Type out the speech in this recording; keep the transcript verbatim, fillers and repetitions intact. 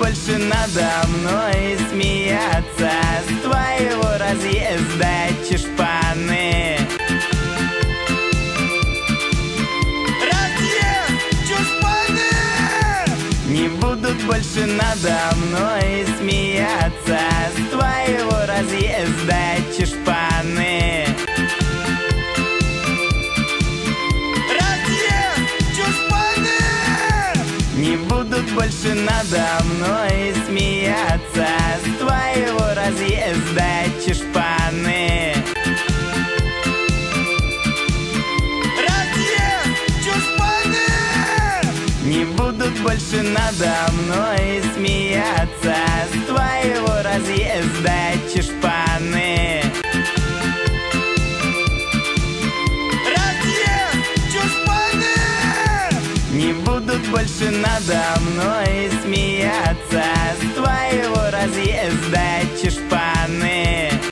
больше надо мной смеяться с твоего разъезда чушпаны. Разъезд чушпаны! Не будут больше надо мной смеяться с твоего разъезда чушпаны. Не будут больше надо мной смеяться с твоего разъезда чушпаны. Разъезд чушпаны! Не будут больше надо мной смеяться с твоего разъезда чушпаны. Не будут больше надо мной смеяться с твоего разъезда